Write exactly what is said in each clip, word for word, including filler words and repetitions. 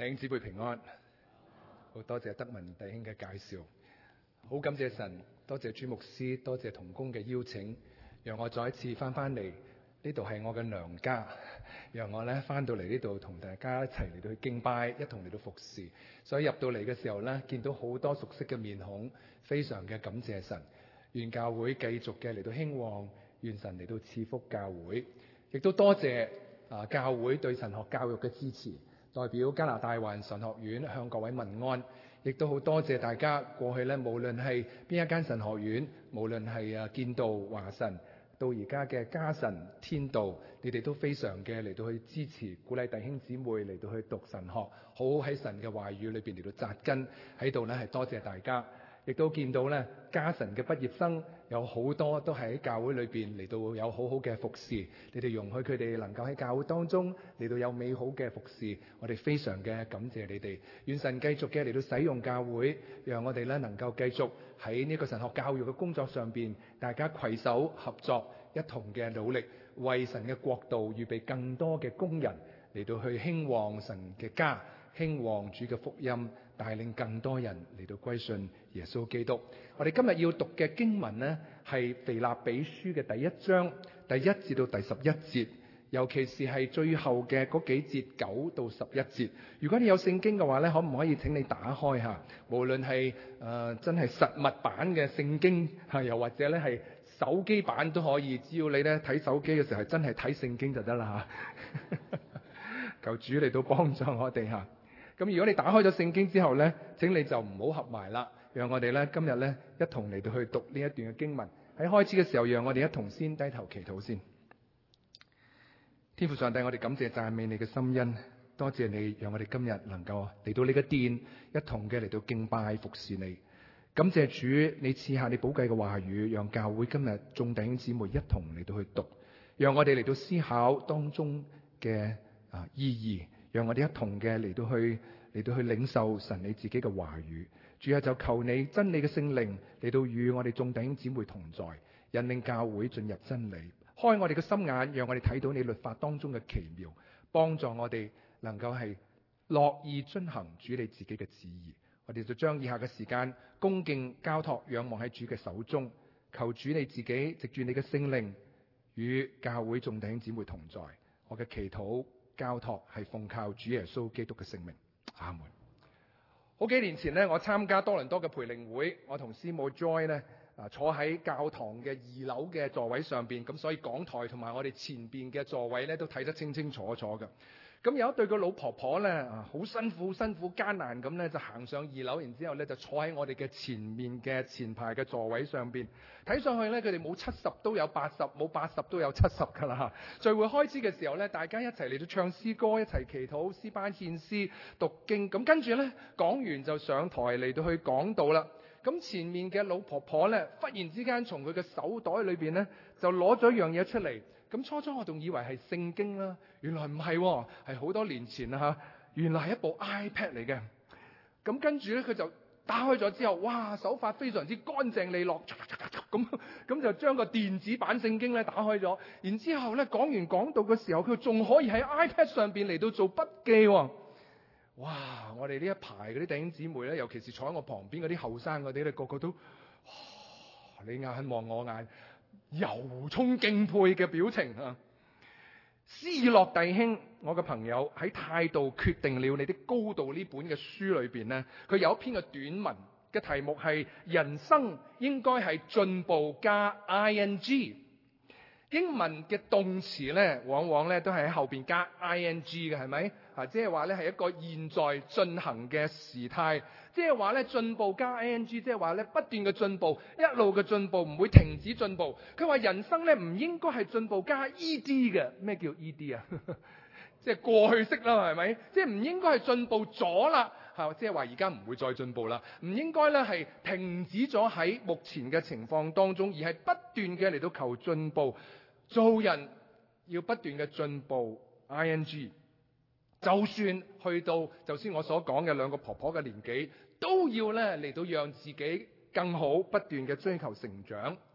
弟兄姊妹平安，好多謝德文弟兄嘅介紹，好感謝神，多謝朱牧師，多謝同工嘅邀請，讓我再一次翻翻嚟呢度係我嘅娘家，讓我咧翻到嚟呢度同大家一齊嚟到去敬拜，一同嚟到服侍。所以入到嚟嘅時候咧，見到好多熟悉嘅面孔，非常嘅感謝神。願教會繼續嘅嚟到興旺，願神嚟到賜福教會，亦都多謝啊教會對神學教育嘅支持。代表加拿大華人神學院向各位問安，亦都好多謝大家過去咧，無論係邊一間神學院，無論係啊建道、華神，到而家嘅嘉神、天道，你哋都非常嘅嚟到去支持、鼓勵弟兄姊妹嚟到去讀神學，好好喺神嘅話語裏邊嚟到扎根喺度咧，係多謝大家。亦都見到咧，嘉神嘅畢業生有好多都係喺教會裏邊嚟到有好好嘅服侍，你哋容許佢哋能夠喺教會當中嚟到有美好嘅服侍，我哋非常嘅感謝你哋。願神繼續嘅嚟到使用教會，讓我哋咧能夠繼續喺呢個神學教育嘅工作上邊，大家攜手合作，一同嘅努力，為神嘅國度預備更多嘅工人嚟到去興旺神嘅家，興旺主嘅福音，帶領更多人嚟到歸信耶穌基督。我哋今日要讀嘅經文呢，係腓立比書嘅第一章第一至到第十一節，尤其是係最後嘅嗰幾節九到十一節。如果你有聖經嘅話呢，可唔可以請你打開下？無論係誒、呃、真係實物版嘅聖經，又或者咧係手機版都可以。只要你咧睇手機嘅時候係真係睇聖經就得啦嚇。求主嚟到幫助我哋嚇。咁如果你打開咗聖經之後呢，請你就唔好合埋啦，讓我哋呢今日呢一同嚟到去讀呢一段嘅經文。喺開始嘅時候，讓我哋一同先低頭祈禱先。天父上帝，我哋感謝讚美你嘅心恩，多謝你讓我哋今日能夠嚟到你嘅殿，一同嘅嚟到敬拜服侍你。感謝主，你賜下你寶貴嘅話語，讓教會今日眾弟兄姊妹一同嚟到去讀，讓我哋嚟到思考當中嘅啊意義。讓我哋一同嘅嚟到去嚟到去領受神你自己嘅話語。主啊，就求你真理嘅聖靈嚟到與我哋眾弟兄姊妹同在，引領教會進入真理，開我哋嘅心眼，讓我哋睇到你律法當中嘅奇妙，幫助我哋能夠係樂意遵行主你自己嘅旨意。我哋就將以下嘅時間恭敬交託仰望喺主嘅手中，求主你自己藉住你嘅聖靈與教會眾弟兄姊妹同在。我嘅祈禱交託係奉靠主耶穌基督嘅聖名，阿門。好幾年前呢，我參加多倫多嘅培靈會，我同師母 Joy 呢啊坐喺教堂嘅二樓嘅座位上邊，咁所以講台同埋我哋前邊嘅座位呢都睇得清清楚楚嘅。咁有一對個老婆婆咧，啊，好辛苦、辛苦、艱難咁咧，就行上二樓，然之後咧就坐喺我哋嘅前面嘅前排嘅座位上邊。睇上去咧，佢哋冇七十都有八十，冇八十都有七十噶啦。聚會開始嘅時候咧，大家一齊嚟到唱詩歌，一齊祈禱、詩班獻詩、讀經。咁跟住咧，講完就上台嚟到去講道啦。咁前面嘅老婆婆咧，忽然之間從佢嘅手袋裏邊咧，就攞咗一樣嘢出嚟。咁初初我仲以為係聖經啦，原來唔係，係好多年前啦嚇，原來係一部 iPad 嚟嘅。咁跟住咧，佢就打開咗之後，哇，手法非常之乾淨利落，咁咁就將個電子版聖經咧打開咗。然之後咧，講完講道嘅時候，佢仲可以喺 iPad 上邊嚟到做筆記。哇！我哋呢一排嗰啲弟兄姊妹咧，尤其是坐喺我旁邊嗰啲後生嗰啲咧，個個都，哇！你眼望我眼，由衷敬佩嘅表情啊！斯諾弟兄，我嘅朋友喺態度決定了你的高度呢本嘅書裏邊呢，佢有一篇嘅短文嘅題目係人生應該係進步加 ing。英文嘅動詞呢，往往呢都係喺後邊加 ing 嘅，係咪啊？即係話呢係一個現在進行嘅時態，即係話呢進步加 ing，即係話呢不斷嘅進步，一路嘅進步，唔會停止進步。佢話人生呢唔應該係進步加 ed 嘅。咩叫 ed 啊？即係過去式啦，係咪？即係唔應該係進步咗啦，係即係話而家唔會再進步啦。唔應該呢係停止咗喺目前嘅情況當中，而係不斷嘅嚟到求進步。做人要不斷嘅進步 ing， 就算去到就算我所講嘅兩個婆婆嘅年紀，都要咧嚟到讓自己更好，不斷嘅追求成長。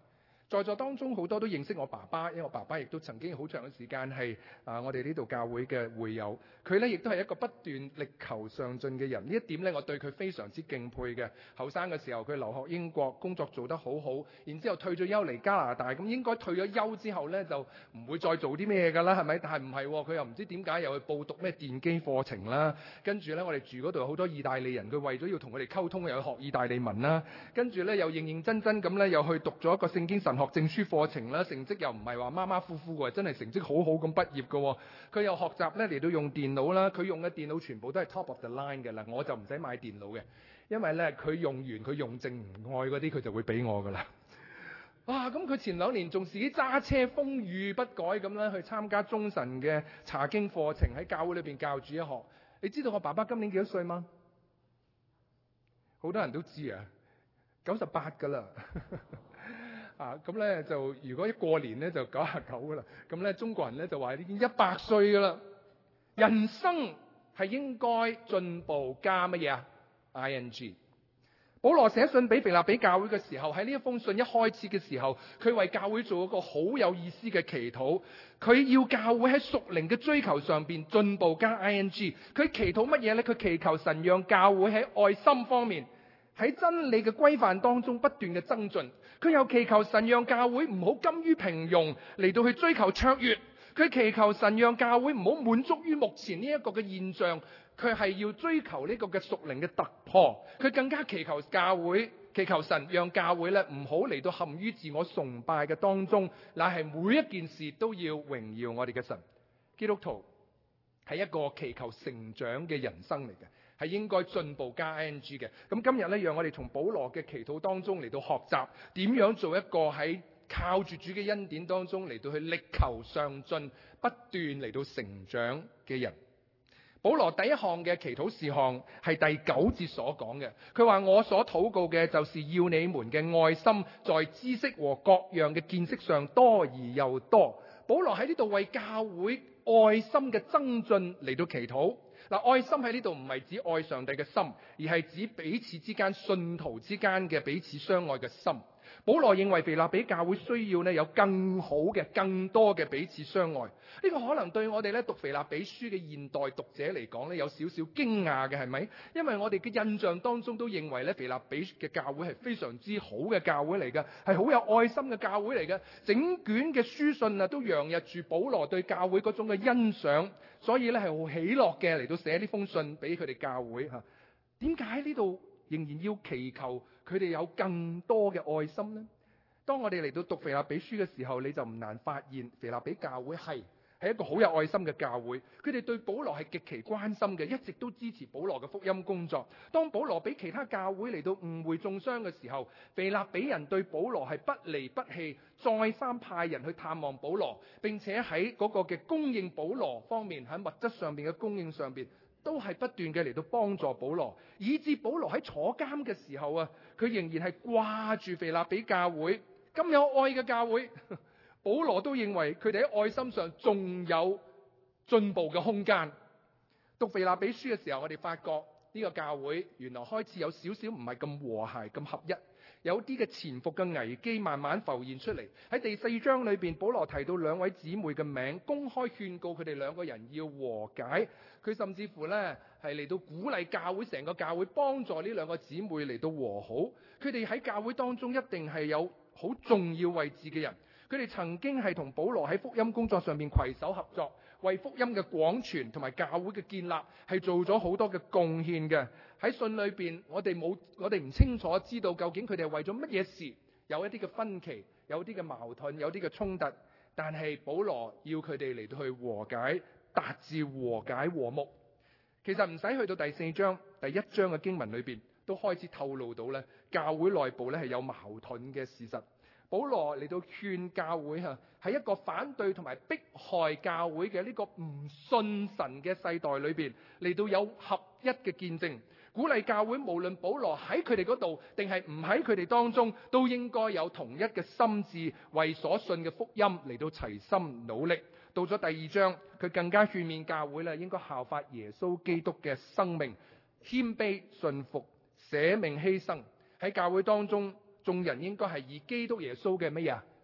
在座當中好多都認識我爸爸，因為我爸爸亦都曾經好長嘅時間係啊我哋呢度教會嘅會友。佢咧亦都係一個不斷力求上進嘅人，呢一點咧我對佢非常之敬佩嘅。後生嘅時候佢留學英國，工作做得好好，然之後退咗休嚟加拿大，咁應該退咗休之後咧就唔會再做啲咩㗎啦，係咪？但係唔係喎，佢又唔知點解又去報讀咩電機課程啦。跟住咧我哋住嗰度有好多意大利人，佢為咗要同佢哋溝通，又去學意大利文啦。跟住咧又認認真真咁咧又去讀咗一個聖經神學證書課程啦，成績又唔係話馬馬虎虎嘅，真係成績好好咁畢業嘅。佢又學習咧嚟到用電腦啦，佢用嘅電腦全部都係 top of the line 嘅啦，我就唔使買電腦嘅，因為咧佢用完佢用剩唔愛嗰啲，佢就會俾我噶啦。哇！咁佢前兩年仲自己揸車風雨不改咁咧去參加中神嘅查經課程，喺教會裏邊教主一學。你知道我爸爸今年幾多歲嗎？好多人都知啊，九十八噶啦。啊，咁咧就如果一過年咧就九十九噶啦，咁咧中國人咧就話已經一百歲噶啦。人生係應該進步加乜嘢啊 ？I N G。保羅寫信俾腓立比教會嘅時候，喺呢一封信一開始嘅時候，佢為教會做一個好有意思嘅祈禱。佢要教會喺屬靈嘅追求上邊進步加 I N G。佢祈禱乜嘢咧？佢祈求神讓教會喺愛心方面，喺真理嘅規範當中不斷嘅增進。佢又祈求神讓教會唔好甘於平庸嚟到去追求卓越。佢祈求神讓教會唔好滿足於目前呢一個嘅現象，佢係要追求呢個嘅屬靈嘅突破。佢更加祈求教會，祈求神讓教會咧唔好嚟到陷於自我崇拜嘅當中，乃係每一件事都要榮耀我哋嘅神。基督徒係一個祈求成長嘅人生嚟嘅，係應該進步加 I N G 嘅。咁今日咧，讓我哋從保羅嘅祈禱當中嚟到學習點樣做一個喺靠住主嘅恩典當中嚟到去力求上進、不斷嚟到成長嘅人。保羅第一項嘅祈禱事項係第九節所講嘅，佢話我所禱告嘅就是要你們嘅愛心在知識和各樣嘅見識上多而又多。保羅喺呢度為教會愛心嘅增進嚟到祈禱。嗱，愛心喺呢度唔係指愛上帝嘅心，而係指彼此之間、信徒之間嘅彼此相愛嘅心。保羅認為腓立比教會需要咧有更好嘅、更多嘅彼此相愛。呢、這個可能對我哋咧讀腓立比書嘅現代讀者嚟講咧有少少驚訝嘅，係咪？因為我哋嘅印象當中都認為咧腓立比嘅教會係非常之好嘅教會嚟嘅，係好有愛心嘅教會嚟嘅。整卷嘅書信啊都洋溢住保羅對教會嗰種嘅欣賞，所以咧係好喜樂嘅嚟到寫呢封信俾佢哋教會吓。點解喺呢度仍然要祈求佢哋有更多嘅愛心呢？當我哋嚟到讀腓立比書嘅時候，你就唔難發現腓立比教會係係一個好有愛心嘅教會。佢哋對保羅係極其關心嘅，一直都支持保羅嘅福音工作。當保羅俾其他教會嚟到誤會中傷嘅時候，腓立比人對保羅係不離不棄，再三派人去探望保羅，並且喺嗰個嘅供應保羅方面，喺物質上邊嘅供應上邊，都係不斷嘅嚟到幫助保羅，以致保羅喺坐監嘅時候啊，佢仍然係掛住腓立比教會，咁有愛嘅教會，保羅都認為佢哋喺愛心上仲有進步嘅空間。讀腓立比書嘅時候，我哋發覺呢個教會原來開始有少少唔係咁和諧、咁合一。有啲嘅潛伏嘅危機慢慢浮現出嚟。喺第四章裏邊，保羅提到兩位姊妹嘅名，公開勸告佢哋兩個人要和解。佢甚至乎呢係嚟到鼓勵教會，成個教會幫助呢兩個姊妹嚟到和好。佢哋喺教會當中一定係有好重要位置嘅人。佢哋曾經係同保羅喺福音工作上面攜手合作，為福音嘅廣傳同埋教會嘅建立係做咗好多嘅貢獻嘅。喺信裏邊，我哋冇，我哋唔清楚知道究竟佢哋係為咗乜嘢事，有一啲嘅分歧，有啲嘅矛盾，有啲嘅衝突。但係保羅要佢哋嚟到去和解，達至和解和睦。其實唔使去到第四章，第一章嘅經文裏邊都開始透露到咧，教會內部咧係有矛盾嘅事實。保羅嚟到勸教會吓，喺一個反對同埋迫害教會嘅呢個唔信神嘅世代裏邊，嚟到有合一嘅見證，鼓勵教會無論保羅喺佢哋嗰度定係唔喺佢哋當中，都應該有同一嘅心志，為所信嘅福音嚟到齊心努力。到咗第二章，佢更加勸勉教會咧，應該效法耶穌基督嘅生命，謙卑順服，捨命犧牲。喺教會當中，眾人應該係以基督耶穌嘅乜嘢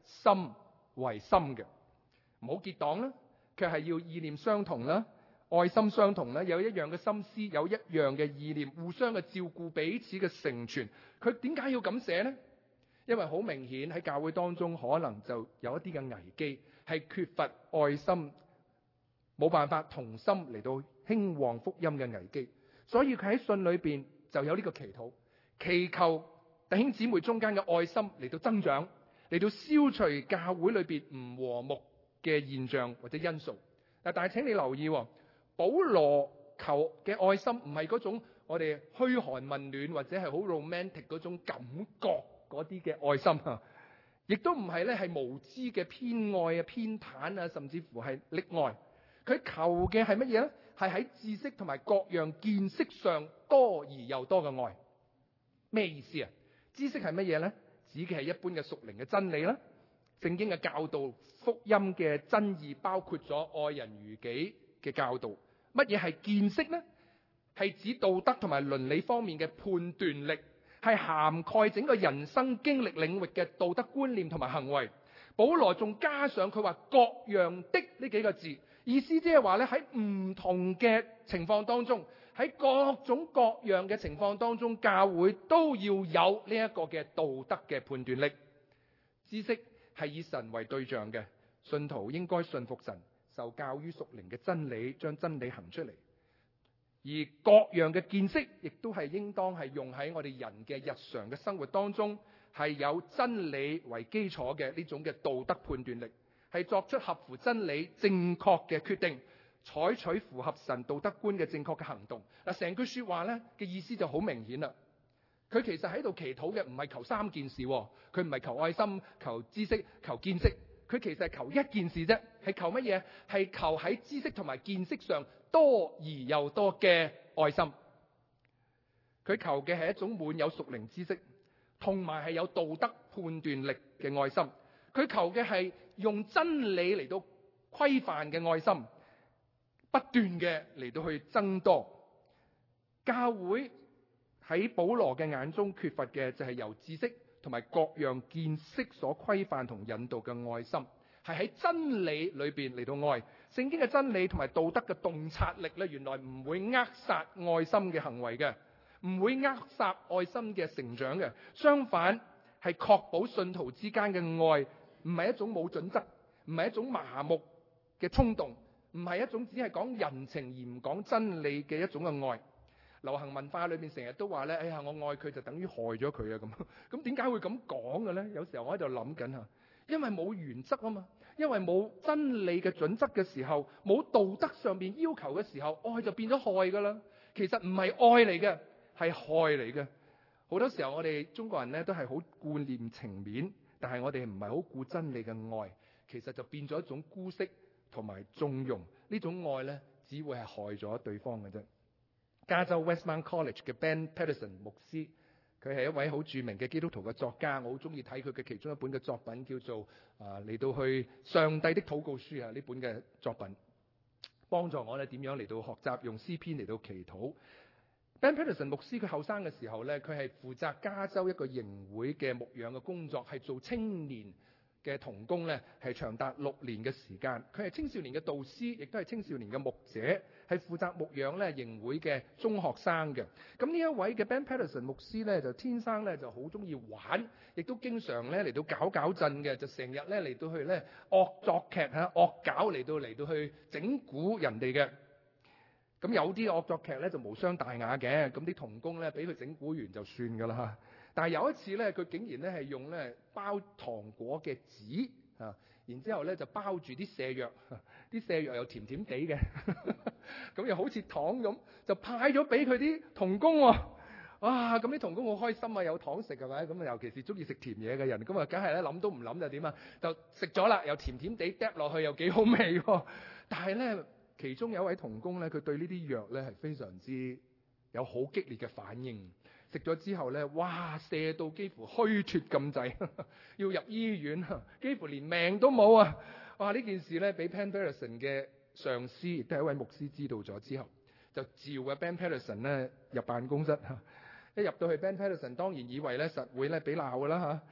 心為心嘅，唔好結黨啦，卻係要意念相同啦，愛心相同啦，有一樣嘅心思，有一樣嘅意念，互相嘅照顧，彼此嘅成全。佢點解要咁寫呢？因為好明顯喺教會當中可能就有一啲嘅危機，係缺乏愛心，冇辦法同心嚟到興旺福音嘅危機。所以佢喺信裏邊就有呢個祈禱，祈求弟兄姊妹中間嘅愛心嚟到增長，嚟到消除教會裏邊唔和睦嘅現象或者因素。但係請你留意，保羅求嘅愛心唔係嗰種我哋噓寒問暖或者係好 romantic 嗰種感覺嗰啲嘅愛心啊，亦都唔係咧係無知嘅偏愛啊、偏袒啊，甚至乎係溺愛。佢求嘅係乜嘢咧？係喺知識同埋各樣見識上多而又多嘅愛。咩意思啊？知識係乜嘢咧？指嘅係一般嘅屬靈嘅真理啦，聖經嘅教導、福音嘅真義，包括咗愛人如己嘅教導。乜嘢係見識呢？係指道德同埋倫理方面嘅判斷力，係涵蓋整個人生經歷領域嘅道德觀念同埋行為。保羅仲加上佢話各樣的呢幾個字，意思即係話咧喺唔同嘅情況當中，喺各種各樣嘅情況當中，教會都要有呢一個嘅道德嘅判斷力。知識係以神為對象嘅，信徒應該信服神，受教於屬靈嘅真理，將真理行出嚟。而各樣嘅見識，亦都係應當係用喺我哋人嘅日常嘅生活當中，係有真理為基礎嘅呢種嘅道德判斷力，係作出合乎真理正確嘅決定，採取符合神道德觀嘅正確嘅行動。嗱，成句說話咧嘅意思就好明顯啦。佢其實喺度祈禱嘅唔係求三件事，佢唔係求愛心、求知識、求見識，佢其實係求一件事啫，係求乜嘢？係求喺知識同埋見識上多而又多嘅愛心。佢求嘅係一種滿有屬靈知識，同埋係有道德判斷力嘅愛心。佢求嘅係用真理嚟到規範嘅愛心，不斷嘅嚟到去增多。教會喺保羅嘅眼中缺乏嘅就係由知識同埋各樣見識所規範同引導嘅愛心，係喺真理裏邊嚟到愛。聖經嘅真理同埋道德嘅洞察力咧，原來唔會扼殺愛心嘅行為嘅，唔會扼殺愛心嘅成長嘅。相反，係確保信徒之間嘅愛唔係一種冇準則，唔係一種麻木嘅衝動，唔係一種只係講人情而唔講真理嘅一種嘅愛。流行文化裏面成日都話咧，哎呀，我愛佢就等於害咗佢啊咁。咁點解會咁講嘅咧？有時候我喺度諗緊吓，因為冇原則啊嘛，因為冇真理嘅準則嘅時候，冇道德上面要求嘅時候，愛就變咗害噶啦。其實唔係愛嚟嘅，係害嚟嘅。好多時候我哋中國人咧都係好顧念情面，但係我哋唔係好顧真理嘅愛，其實就變咗一種姑息同埋縱容。呢種愛咧，只會係害咗對方嘅啫。加州 Westmount College 嘅 Ben Patterson 牧師，佢係一位好著名嘅基督徒嘅作家，我好中意睇佢嘅其中一本嘅作品，叫做啊嚟到去上帝的禱告書啊，呢本嘅作品幫助我咧點樣嚟到學習用詩篇嚟到祈禱。Ben Patterson 牧師佢後生嘅時候咧，佢係負責加州一個營會嘅牧養嘅工作，係做青年嘅同工咧，係長達六年嘅時間。佢係青少年嘅導師，亦都係青少年嘅牧者，係負責牧養咧營會嘅中學生嘅。咁呢一位嘅 Ben Patterson 牧師咧，就天生咧就好中意玩，亦都經常咧嚟到搞搞震嘅，就成日咧嚟到去咧惡作劇嚇、惡搞嚟到嚟到去整蠱人哋嘅。咁有啲惡作劇咧就無傷大雅嘅，咁啲同工咧俾佢整蠱完就算㗎啦嚇。但係有一次咧，佢竟然咧係用咧包糖果嘅紙啊，然之後咧就包住啲瀉藥，啲瀉藥又甜甜地嘅，咁又好似糖咁，就派咗俾佢啲同工喎。哇！咁啲同工好開心啊，有糖食係咪？咁啊，尤其是中意食甜嘢嘅人，咁啊，梗係咧諗都唔諗就點啊，就食咗啦，又甜甜地嗒落去又幾好味喎。但係咧，其中有一位同工咧，佢對呢啲藥咧係非常之有好激烈嘅反應。食咗之後咧，哇！瀉到幾乎虛脫咁滯，要入醫院，幾乎連命都冇啊！哇！呢件事咧，俾 Ben Patterson 嘅上司，亦都係一位牧師知道咗之後，就召啊 Ben Patterson 咧入辦公室。一入到去 Ben Patterson 當然以為咧實會咧俾鬧㗎啦嚇。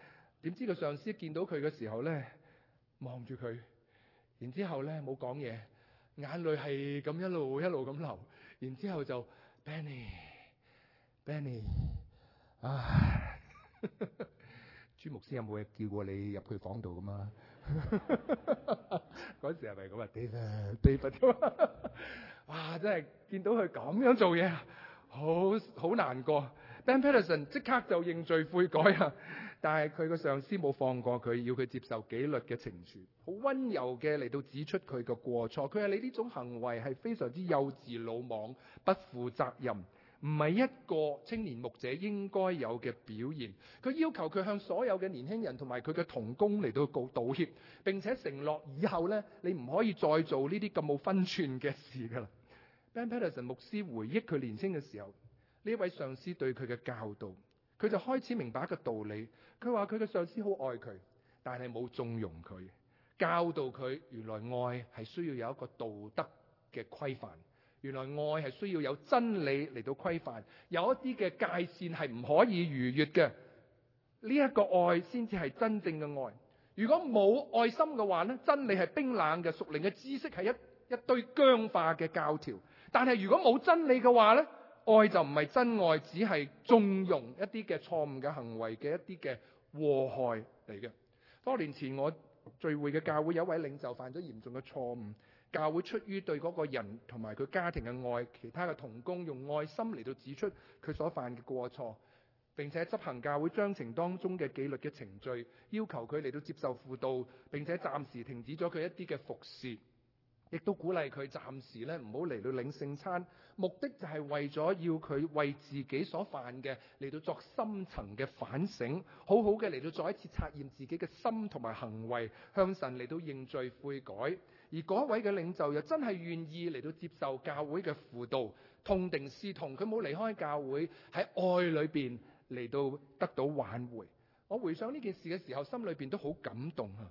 點知個上司見到佢嘅時候咧，望住佢，然之後咧冇講嘢，眼淚係咁一路一路咁流，然之後就 Benny Benny 啊，朱牧師有冇嘢叫過你入去房度噶嘛？嗰時係咪咁啊 ？David David 哇！真係見到佢咁樣做嘢，好好難過。Ben Patterson 即刻就認罪悔改啊！但係佢個上司冇放過佢，要佢接受紀律嘅懲處，好温柔嘅嚟到指出佢嘅過錯。佢話你呢種行為係非常之幼稚、魯莽、不負責任，唔係一個青年牧者應該有嘅表現。佢要求佢向所有嘅年輕人同埋佢嘅同工嚟到告道歉，並且承諾以後呢，你唔可以再做呢啲咁冇分寸嘅事噶啦。Ben Patterson 牧師回憶佢年輕嘅時候，呢位上司對佢嘅教導，佢就開始明白一個道理。佢話佢嘅上司好愛佢，但係冇縱容佢，教導佢原來愛係需要有一個道德嘅規範，原來愛係需要有真理嚟到規範，有一啲嘅界線係唔可以逾越嘅。呢一個愛先至係真正嘅愛。如果冇愛心嘅話呢，真理係冰冷嘅，屬靈嘅知識係一一堆僵化嘅教條。但係如果冇真理嘅話呢，愛就唔係真愛，只係縱容一啲嘅錯誤嘅行為嘅一啲嘅禍害嚟嘅。多年前我聚會嘅教會有一位領袖犯咗嚴重嘅錯誤，教會出於對嗰個人同埋佢家庭嘅愛，其他嘅同工用愛心嚟到指出佢所犯嘅過錯，並且執行教會章程當中嘅紀律嘅程序，要求佢嚟到接受輔導，並且暫時停止咗佢一啲嘅服侍，亦都鼓勵佢暫時咧唔好嚟到領聖餐，目的就係為咗要佢為自己所犯嘅嚟到作深層嘅反省，好好嘅嚟到再一次察驗自己嘅心同埋行為，向神嚟到認罪悔改。而嗰位嘅領袖又真係願意嚟到接受教會嘅輔導，痛定思痛，佢冇離開教會，喺愛裏邊嚟到得到挽回。我回想呢件事嘅時候，心裏邊都好感動啊！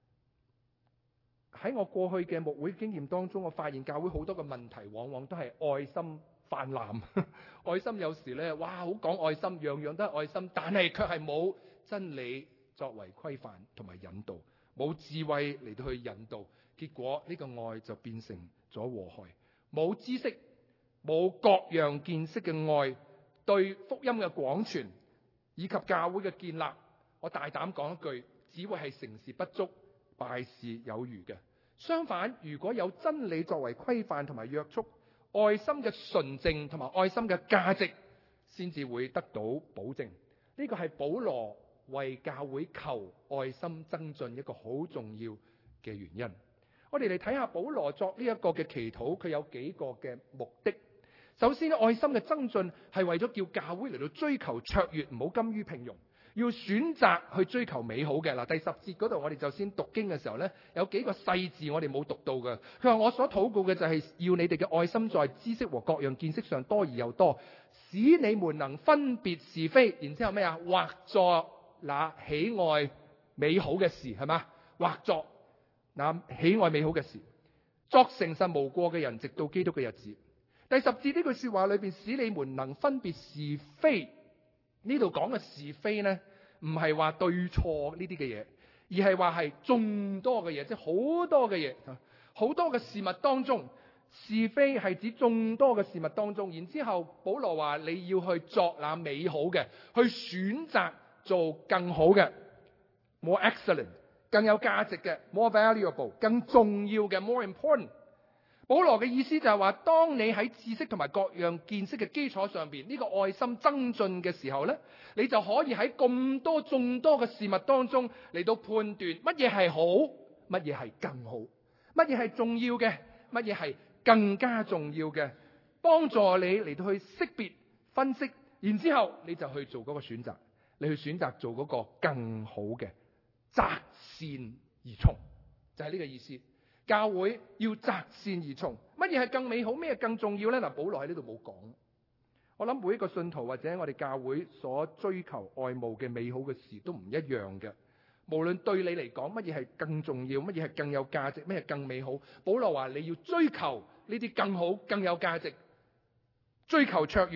喺我過去嘅牧會經驗當中，我發現教會好多嘅問題往往都係愛心泛濫。愛心有時咧，哇，好講愛心，樣樣都係愛心，但係卻係冇真理作為規範同埋引導，冇智慧嚟到去引導，結果呢個愛就變成咗禍害。冇知識，冇各樣見識嘅愛，對福音嘅廣傳以及教會嘅建立，我大膽講一句，只會係成事不足，敗事有餘嘅。相反，如果有真理作為規範同埋約束，愛心嘅純正同埋愛心嘅價值先至會得到保證。呢個係保羅為教會求愛心增進一個好重要嘅原因。我哋嚟睇下保羅作呢一個嘅祈禱，佢有幾個嘅目的。首先，愛心嘅增進係為咗叫教會嚟到追求卓越，唔好甘於平庸，要選擇去追求美好嘅。嗱，第十節嗰度我哋就先讀經嘅時候呢，有幾個細字我哋冇讀到嘅。佢話我所禱告嘅就係要你哋嘅愛心在知識和各樣見識上多而又多，使你們能分別是非。然之後咩啊？或作那喜愛美好嘅事，係嘛？或作那喜愛美好嘅事，作誠實無過嘅人，直到基督嘅日子。第十節呢句說話裏邊，使你們能分別是非。呢度講嘅是非呢，唔係話對錯呢啲嘅嘢，而係話係眾多嘅嘢，即係好多嘅嘢，好多嘅事物當中，是非係指眾多嘅事物當中。然之後保羅話你要去作那美好嘅，去選擇做更好嘅 ，more excellent， 更有價值嘅 ，more valuable， 更重要嘅 ，more important。保羅嘅意思就係話，當你喺知識同埋各樣見識嘅基礎上邊，呢個愛心增進嘅時候呢，你就可以喺咁多眾多嘅事物當中嚟到判斷乜嘢係好，乜嘢係更好，乜嘢係重要嘅，乜嘢係更加重要嘅，幫助你嚟到去識別分析，然之後你就去做嗰個選擇，你去選擇做嗰個更好嘅，擇善而從，就係呢個意思。教會要擇善而從，乜嘢係更美好，咩更重要呢？嗱，保羅喺呢度冇講。我諗每一個信徒或者我哋教會所追求愛慕嘅美好嘅事都唔一樣嘅。無論對你嚟講乜嘢係更重要，乜嘢係更有價值，乜嘢更美好，保羅話你要追求呢啲更好、更有價值，追求卓越，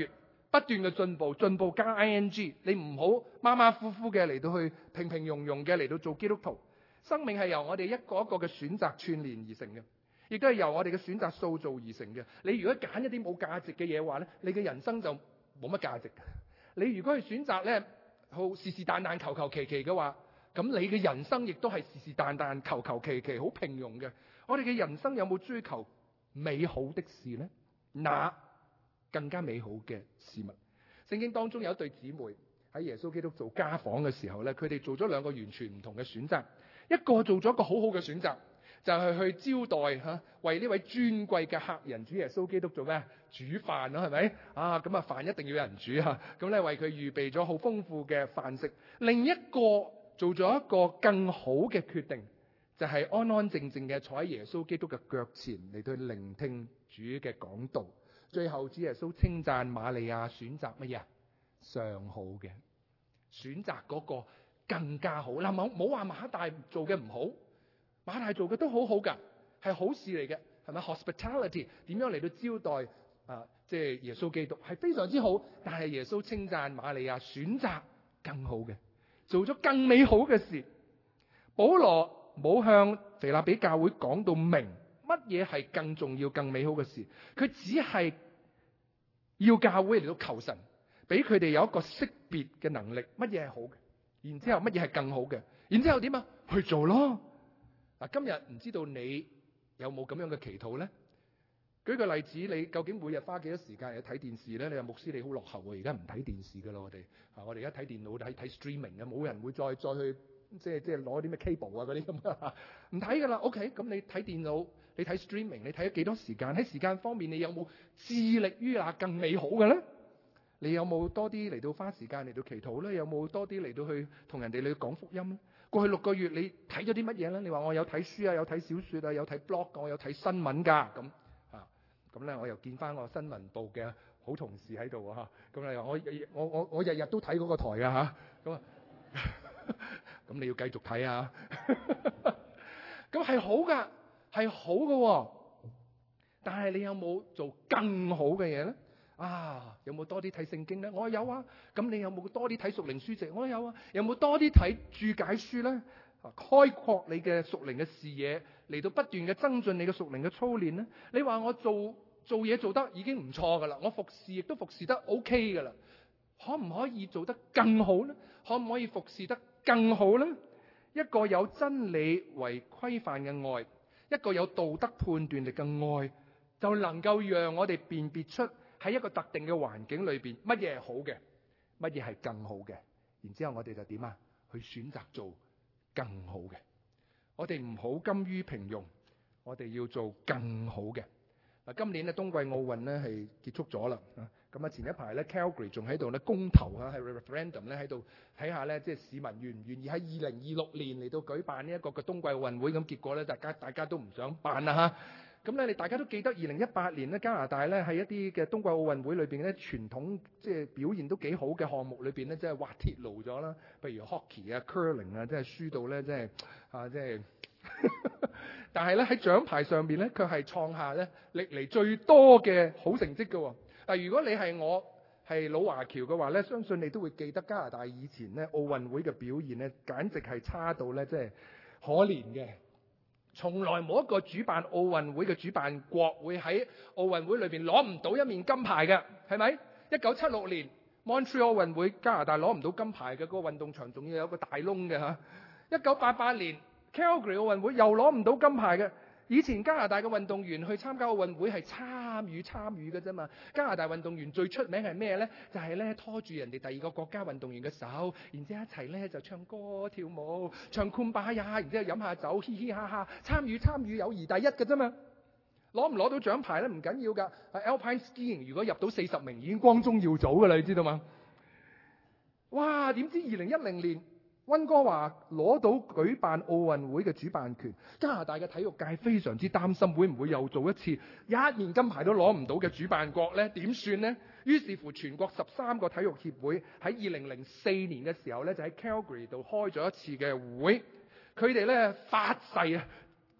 不斷嘅進步，進步加 ing， 你唔好馬馬虎虎嘅嚟到去平平庸庸嘅嚟到做基督徒。生命係由我哋一個一個嘅選擇串聯而成嘅，亦都係由我哋嘅選擇塑造而成嘅。你如果揀一啲冇價值嘅嘢話咧，你嘅人生就冇乜價值。你如果係選擇咧好是是但但求求其其嘅話，咁你嘅人生亦都係是是但但求求其其好平庸嘅。我哋嘅人生有冇追求美好的事呢？那更加美好嘅事物。聖經當中有一對姊妹喺耶穌基督做家訪嘅時候咧，佢哋做咗兩個完全唔同嘅選擇。一個做咗一個好好嘅選擇，就係、是、去招待嚇、啊，為呢位尊貴嘅客人主耶穌基督做咩？煮飯咯，係咪啊？咁啊飯一定要有人煮嚇，咁、啊、咧為佢預備咗好豐富嘅飯食。另一個做咗一個更好嘅決定，就係、是、安安靜靜嘅坐喺耶穌基督嘅腳前嚟到聆聽主嘅講道。最後主耶穌稱讚瑪利亞選擇乜嘢？上好嘅，選擇嗰個更加好。嗱，冇冇話馬大做嘅唔好，馬大做嘅都好好噶，係好事嚟嘅，係咪 ？Hospitality 點樣嚟到招待啊？即係耶穌基督係非常之好，但係耶穌稱讚瑪利亞選擇更好嘅，做咗更美好嘅事。保羅冇向腓立比教會講到明乜嘢係更重要、更美好嘅事，佢只係要教會嚟到求神，俾佢哋有一個識別嘅能力，乜嘢係好嘅，然之後乜嘢係更好嘅，然之後點啊？去做咯。嗱，今日唔知道你有冇咁樣嘅祈禱咧？舉個例子，你究竟每日花幾多時間去睇電視咧？你話牧師你好落後喎，而家唔睇電視噶啦，我哋啊，我哋而家睇電腦睇睇 streaming 嘅，冇人會再再去即係即係攞啲咩 cable 啊嗰啲咁啊，唔睇噶啦。OK，咁你睇電腦，你睇 streaming，你睇咗幾多時間？喺時間方面，你有冇致力於那更美好嘅咧？你有冇多啲嚟到花時間嚟到祈禱咧？有冇多啲嚟到去同人哋嚟講福音咧？過去六個月你睇咗啲乜嘢咧？你話我有睇書啊，有睇小說啊，有睇 blog，我有睇新聞噶咁啊。咁咧我又見翻我新聞部嘅好同事喺度啊。咁你話我我我我日日都睇嗰個台噶吓。咁啊，咁你要繼續睇啊。咁係好噶，係好噶。但係你有冇做更好嘅嘢咧？啊，有冇多啲睇聖經咧？我有啊。咁你有冇多啲睇屬靈書籍？我有啊。有冇多啲睇注解書咧？啊，開闊你嘅屬靈嘅視野，嚟到不斷嘅增進你嘅屬靈嘅操練咧？你話我做做嘢做得已經唔錯噶啦，我服侍亦都服侍得 OK 噶啦，可唔可以做得更好咧？可唔可以服侍得更好咧？一個有真理為規範嘅愛，一個有道德判斷力嘅愛，就能夠讓我哋辨別出喺一個特定嘅環境裏邊，乜嘢係好嘅，乜嘢係更好嘅，然之後我哋就點啊？去選擇做更好嘅。我哋唔好甘於平庸，我哋要做更好嘅。嗱，今年咧冬季奧運咧係結束咗啦。咁啊，前一排咧 Calgary 仲喺度咧公投啊，係 referendum 咧喺度睇下咧，即係市民願唔願意喺二零二六年嚟到舉辦呢一個嘅冬季奧運會。咁結果咧，大家大家都唔想辦啦嚇。咁咧，你大家都記得二零一八年咧，加拿大咧喺一啲嘅冬季奧運會裏邊咧，傳統即係表現都幾好嘅項目裏邊咧，即係滑鐵盧咗啦，譬如 hockey 啊、curling 啊，即係輸到咧，即係啊，即係。但係咧喺獎牌上邊咧，佢係創下咧歷嚟最多嘅好成績嘅。但如果你係我係老華僑嘅話咧，相信你都會記得加拿大以前咧奧運會嘅表現咧，簡直係差到咧即係可憐嘅。從來冇一個主辦奧運會嘅主辦國會喺奧運會裏邊攞唔到一面金牌嘅，係咪？一九七六年 Montreal 奧運會加拿大攞唔到金牌嘅，嗰個運動場仲要有一個大窿嘅嚇。一九八八年 Calgary 奧運會又攞唔到金牌嘅。以前加拿大嘅運動員去參加奧運會係參與參與嘅啫嘛。加拿大運動員最出名係咩咧？就係咧拖住人哋第二個國家運動員嘅手，然之後一齊咧就唱歌跳舞，唱昆巴呀，然之後飲下酒，嘻嘻哈哈，參與參與，友誼第一嘅啫嘛。攞唔攞到獎牌咧唔緊要㗎。Alpine skiing 如果入到四十名已經光宗耀祖㗎啦，你知道嘛？哇！點知二零一零年溫哥華攞到舉辦奧運會嘅主辦權，加拿大嘅體育界非常之擔心，會唔會又做一次一面金牌都攞唔到嘅主辦國呢？點算呢？於是乎，全國十三個體育協會喺二零零四年嘅時候咧，就喺 Calgary 度開咗一次嘅會，佢哋咧發誓啊，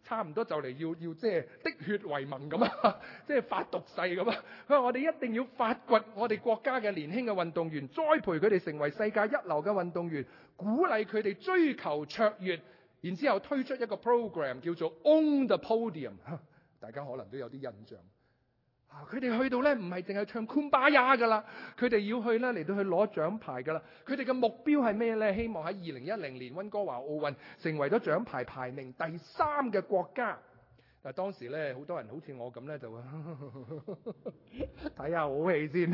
差唔多就嚟要要即係滴血為盟咁啊，即係發毒誓咁啊！佢話我哋一定要發掘我哋國家嘅年輕嘅運動員，栽培佢哋成為世界一流嘅運動員，鼓勵佢哋追求卓越，然之後推出一個 program 叫做 On the Podium， 大家可能都有啲印象。佢哋去到咧唔係淨係唱 Kumbaya 噶啦，佢哋要去咧嚟到去攞獎牌噶啦。佢哋嘅目標係咩咧？希望喺二零一零年溫哥華奧運成為咗獎牌排名第三嘅國家。嗱，當時咧好多人好似我咁咧就睇下好戲先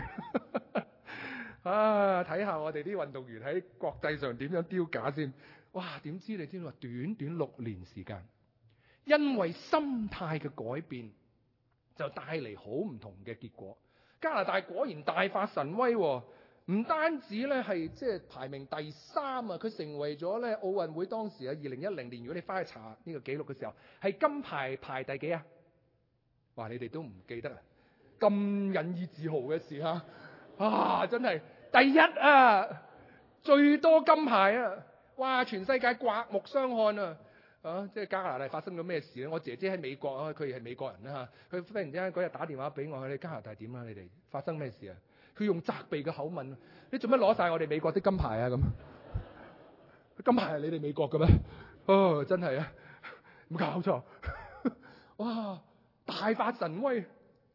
啊，睇下我哋啲運動員喺國際上點樣丟架先。哇！點知你知唔知話短短六年時間，因為心態嘅改變，就帶嚟好唔同嘅結果。加拿大果然大發神威，唔單止咧係即係排名第三啊，佢成為咗咧奧運會當時啊二零一零年，如果你翻去查呢個紀錄嘅時候，係金牌排第幾啊？哇！你哋都唔記得啊？咁引以自豪嘅事啊！啊，真係第一啊，最多金牌啊！哇！全世界刮目相看啊！啊！即係加拿大發生咗咩事咧？我姐姐喺美國啊，佢係美國人啦嚇。佢忽然之間嗰日打電話俾我，你加拿大點啊？你哋發生咩事啊？佢用責備嘅口吻：你做乜攞晒我哋美國啲金牌啊？咁金牌係你哋美國嘅咩？哦，真係啊，冇搞錯！哇！大發神威，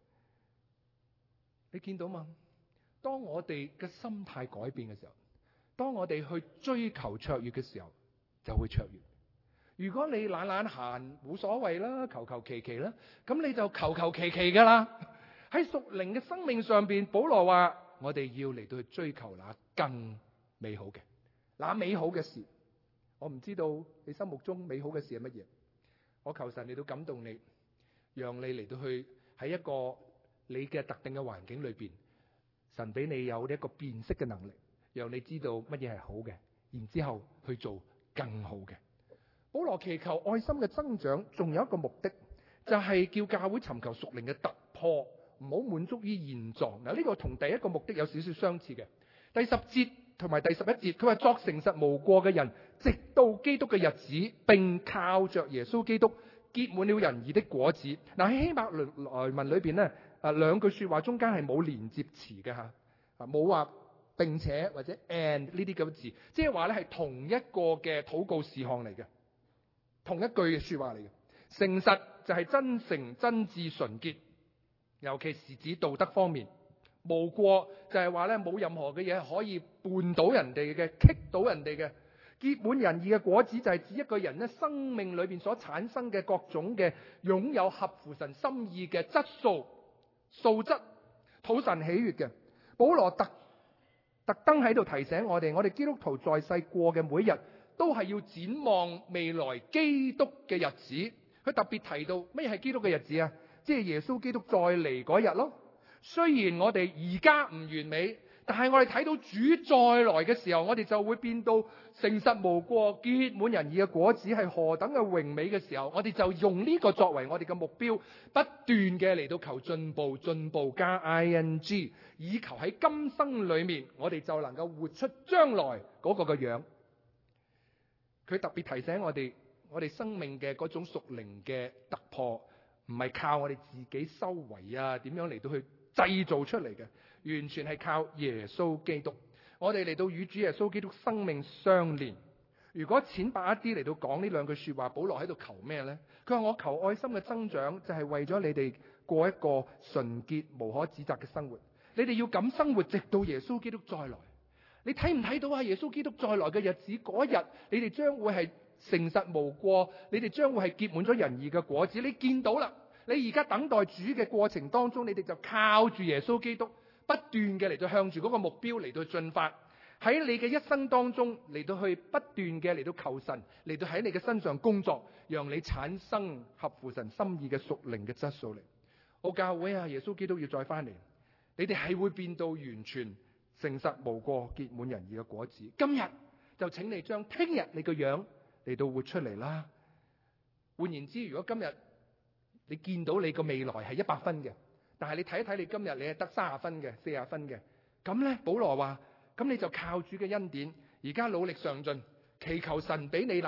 你見到嘛？當我哋嘅心態改變嘅時候，當我哋去追求卓越嘅時候，就會卓越。如果你懶懶閒冇所謂啦，求求其其啦，咁你就求求其其噶啦。喺屬靈嘅生命上邊，保羅話我哋要嚟到去追求那更美好嘅，那美好嘅事。我唔知道你心目中美好嘅事係乜嘢，我求神嚟到感動你，讓你嚟到去喺一個你嘅特定嘅環境裏邊，神俾你有一個辨識嘅能力，讓你知道乜嘢係好嘅，然之後去做更好嘅。保羅祈求愛心嘅增長，仲有一個目的，就係叫教會尋求屬靈嘅突破，唔好滿足於現狀。嗱，呢個同第一個目的有少少相似嘅。第十節同埋第十一節，佢話作誠實無過嘅人，直到基督嘅日子，並靠着耶穌基督結滿了仁義的果子。嗱，喺希伯來文裏邊咧，啊兩句說話中間係冇連接詞嘅吓，啊冇話並且或者 and 呢啲咁嘅字，即係話咧係同一個嘅禱告事項嚟嘅。同一句嘅說話嚟嘅。誠實就係真誠、真摯、純潔，尤其是指道德方面。無過就係話咧冇任何嘅嘢可以絆倒人哋嘅、棘到人哋嘅。結滿仁義嘅果子就係指一個人咧生命裏邊所產生嘅各種嘅擁有合乎神心意嘅質素、素質，討神喜悅嘅。保羅特特登喺度提醒我哋，我哋基督徒在世過嘅每一日，都係要展望未來基督嘅日子。佢特別提到咩係基督嘅日子啊？即係耶穌基督再嚟嗰日咯。雖然我哋而家唔完美，但係我哋睇到主再來嘅時候，我哋就會變到誠實無過、結滿仁義嘅果子係何等嘅榮美嘅時候，我哋就用呢個作為我哋嘅目標，不斷嘅嚟到求進步，進步加 ing， 以求喺今生裏面我哋就能夠活出將來嗰個嘅樣。佢特別提醒我哋，我哋生命嘅嗰種屬靈嘅突破，唔係靠我哋自己修為啊，點樣嚟到去製造出嚟嘅，完全係靠耶穌基督。我哋嚟到與主耶穌基督生命相連。如果淺白一啲嚟到講呢兩句說話，保羅喺度求咩呢？佢話我求愛心嘅增長，就係為咗你哋過一個純潔無可指責嘅生活。你哋要咁生活，直到耶穌基督再來。你睇唔睇到啊？耶穌基督再來嘅日子嗰一日，你哋將會係誠實無過，你哋將會係結滿咗仁義嘅果子。你見到啦，你而家等待主嘅過程當中，你哋就靠住耶穌基督，不斷嘅嚟到向住嗰個目標嚟到進發。喺你嘅一生當中嚟到去不斷嘅嚟到求神，嚟到喺你嘅身上工作，讓你產生合乎神心意嘅屬靈嘅質素嚟。好教會啊，耶穌基督要再翻嚟，你哋係會變到完全誠實無過、結滿仁義嘅果子。今日就請你將聽日你個樣嚟到活出嚟啦。換言之，如果今日你見到你個未來係一百分嘅，但係你睇一睇你今日你係得三十分嘅、四十分嘅，咁咧保羅話，咁你就靠主嘅恩典，而家努力上進，祈求神俾你能力，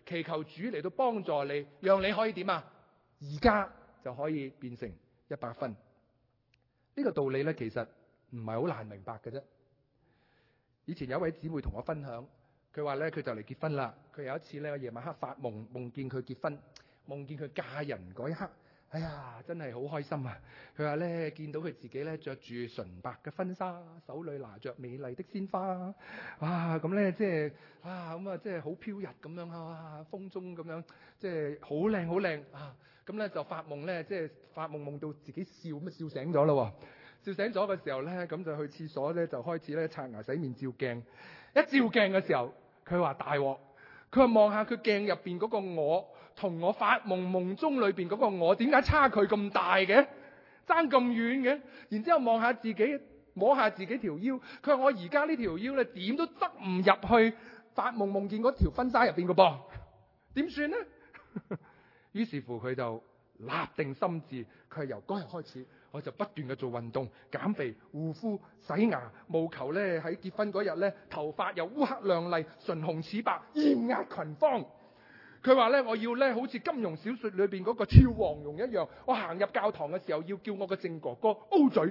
祈求主嚟到幫助你，讓你可以點啊？而家就可以變成一百分。呢個道理咧，其實唔係好難明白嘅啫。以前有一位姊妹同我分享，佢話咧佢就嚟結婚啦。佢有一次咧夜晚黑發夢，夢見佢結婚，夢見佢嫁人嗰一刻，哎呀真係好開心啊！佢話咧見到佢自己咧着住純白嘅婚紗，手裏拿着美麗的鮮花，哇咁咧即係哇咁啊即係好飄逸咁樣啊，風中咁樣即係好靚好靚啊！咁咧就發夢咧，即係發夢夢到自己笑咁啊，笑醒咗咯。笑醒咗嘅時候咧，咁就去廁所咧，就開始咧刷牙洗面照鏡。一照鏡嘅時候，佢話大鑊，佢話望下佢鏡入邊嗰個我，同我發夢夢中裏邊嗰個我，點解差距咁大嘅？爭咁遠嘅？然之後望下自己，摸下自己條腰，佢話我而家呢條腰咧，點都塞唔入去發夢夢見嗰條婚紗入邊嘅噃，點算呢？於是乎佢就立定心志，佢係由嗰日開始，我就不斷嘅做運動、減肥、護膚、洗牙，務求咧喺結婚嗰日咧頭髮又烏黑亮麗、唇紅齒白、豔壓群芳。佢話咧我要咧好似金庸小說裏邊嗰個俏黃蓉一樣，我行入教堂嘅時候要叫我個正哥哥 O 嘴。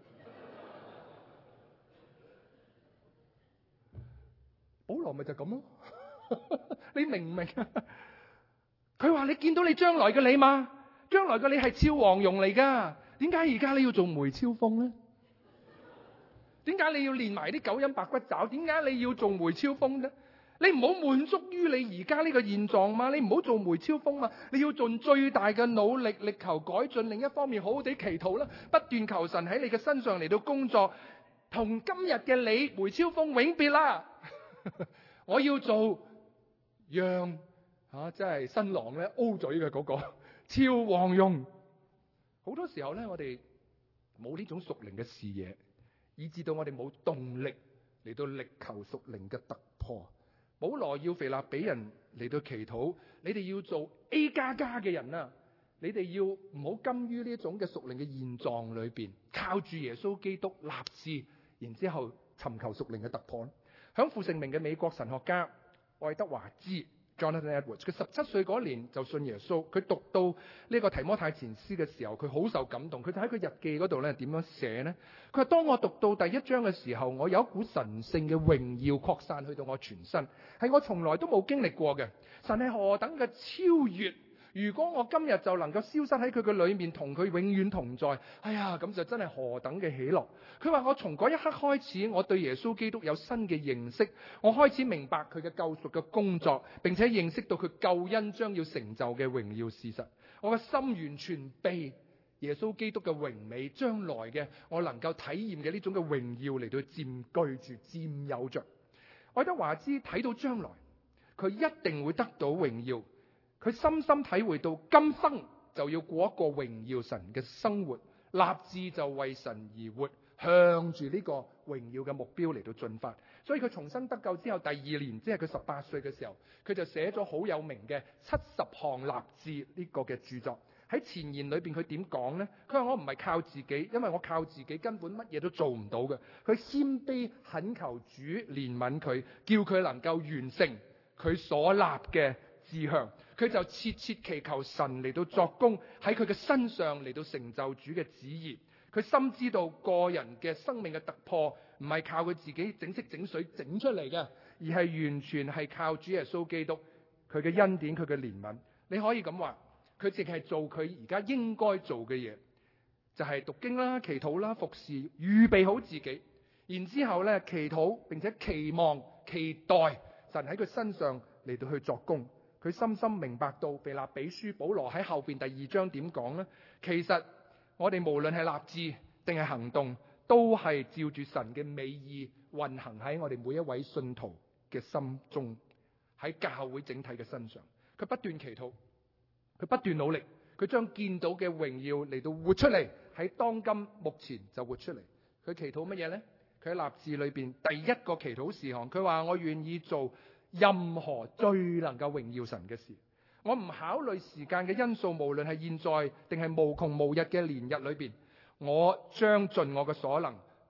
保羅咪就咁咯，你明唔明啊？佢話你見到你將來嘅你嘛？將來嘅你係俏黃蓉嚟噶，點解而家你要做梅超風咧？點解你要練埋啲九陰白骨爪？點解你要做梅超風咧？你唔好滿足於你而家呢個現狀嘛？你唔好做梅超風嘛？你要盡最大嘅努力，力求改進。另一方面，好好地祈禱啦，不斷求神喺你嘅身上嚟到工作，同今日嘅你梅超風永別啦。我要做讓啊，即係新郎咧 O 嘴嘅嗰個俏黃蓉。好多時候咧，我哋冇呢種屬靈嘅視野，以致到我哋冇動力嚟到力求屬靈嘅突破。保羅要腓立比人嚟到祈禱，你哋要做 A 加加嘅人啊！你哋要唔好甘於呢種嘅屬靈嘅現狀裏邊，靠住耶穌基督立志，然之後尋求屬靈嘅突破。享負盛名嘅美國神學家愛德華茲 Jonathan Edwards， 佢十七歲嗰年就信耶穌。佢讀到呢個提摩太前書嘅時候，佢好受感動。佢就喺佢日記嗰度咧點樣寫呢？佢話當我讀到第一章嘅時候，我有一股神聖嘅榮耀擴散去到我全身，係我從來都冇經歷過嘅。神係何等嘅超越！如果我今日就能夠消失喺佢嘅裏面，同佢永遠同在，哎呀，咁就真係何等嘅喜樂！佢話我從嗰一刻開始，我對耶穌基督有新嘅認識，我開始明白佢嘅救贖嘅工作，並且認識到佢救恩將要成就嘅榮耀事實。我嘅心完全被耶穌基督嘅榮美將來嘅我能夠體驗嘅呢種嘅榮耀嚟到佔據住、佔有着。愛德華茲睇到將來，佢一定會得到榮耀。佢深深體會到今生就要過一個榮耀神嘅生活，立志就為神而活，向住呢個榮耀嘅目標嚟到進發。所以佢重生得救之後第二年，即係佢十八歲嘅時候，佢就寫咗好有名嘅七十項立志呢個嘅著作。喺前言裏邊佢點講呢？佢話我唔係靠自己，因為我靠自己根本乜嘢都做唔到嘅。佢謙卑懇求主憐憫佢，叫佢能夠完成佢所立嘅志向。佢就切切祈求神嚟到作工喺佢嘅身上，嚟到成就主嘅旨意。佢深知道個人嘅生命嘅突破唔係靠佢自己整色整水整出嚟嘅，而係完全係靠主耶穌基督佢嘅恩典、佢嘅憐憫。你可以咁話，佢淨係做佢而家應該做嘅嘢，就係讀經啦、祈禱啦、服侍、預備好自己，然之後咧祈禱，並且期望、期待神喺佢身上嚟到去作工。佢深深明白到腓立比書保羅喺後邊第二章點講呢？其實我哋無論係立志定係行動，都係照住神嘅美意運行喺我哋每一位信徒嘅心中，喺教會整體嘅身上。佢不斷祈禱，佢不斷努力，佢將見到嘅榮耀嚟到活出嚟，喺當今目前就活出嚟。佢祈禱乜嘢呢？佢喺立志裏邊第一個祈禱事項，佢話我願意做任何最能夠榮耀神嘅事，我唔考慮時間嘅因素，無論係現在定係無窮無日嘅年日裏邊，我將盡我嘅所能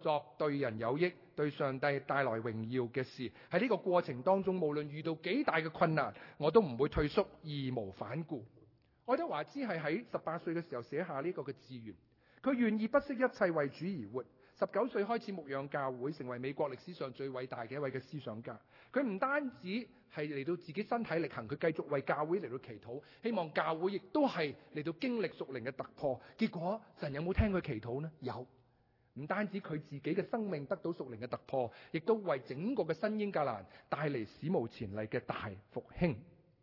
作對人有益、對上帝帶來榮耀嘅事。喺呢個過程當中，無論遇到幾大嘅困難，我都唔會退縮，義無反顧。愛德華茲係喺十八歲嘅時候寫下呢個嘅志願，佢願意不惜一切為主而活。十九歲開始牧養教會，成為美國歷史上最偉大嘅一位嘅思想家。佢唔單止係嚟到自己身體力行，佢繼續為教會嚟到祈禱，希望教會亦都係嚟到經歷屬靈嘅突破。結果神有冇聽佢祈禱呢？有。唔單止佢自己嘅生命得到屬靈嘅突破，亦都為整個嘅新英格蘭帶嚟史無前例嘅大復興。